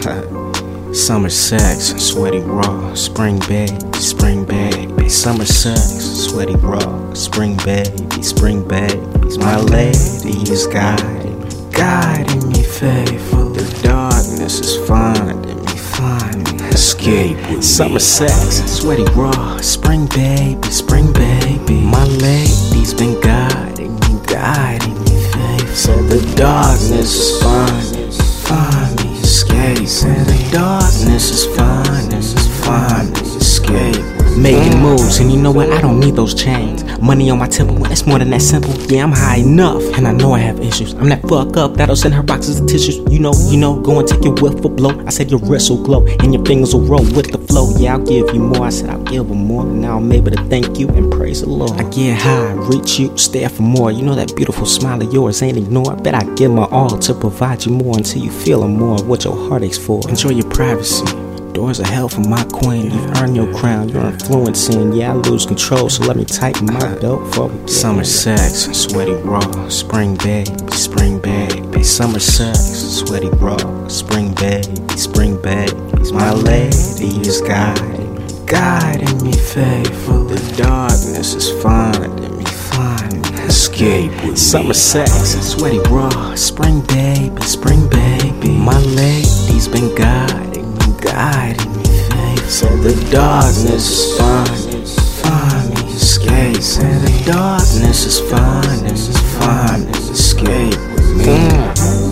Summer sex, sweaty raw, spring baby, summer sex, sweaty raw, spring babies, my lady's guiding me faithful. The darkness is finding me, escape with summer sex, sweaty raw, spring baby, my lady's been guiding me faithful. So the darkness is find me, escape. Said the darkness is find me, escape. Making moves, and you know what? I don't need those chains. Money on my temple, well, it's more than that simple. Yeah, I'm high enough, and I know I have issues. I'm that fuck up that'll send her boxes of tissues. You know, go and take your whiff for blow. I said your wrist will glow, and your fingers will roll with the flow. Yeah, I'll give you more. I said I'll give her more. Now I'm able to thank you and praise the Lord. I get high, reach you, stare for more. You know that beautiful smile of yours ain't ignored. Bet I give my all to provide you more until you feel more of what your heart aches for. Enjoy your privacy. Doors of hell for my queen. You've earned your crown, you're influencing. Yeah, I lose control, so let me tighten my belt for we summer sex, sweaty raw, spring baby, summer sex, sweaty raw, spring babies, my lady is guiding me faithful. The darkness is finding me, escape with summer sex, sweaty raw, spring baby, my lady's been guiding me faithful. So the darkness is find me, escape. Said the darkness is find me, escape with me.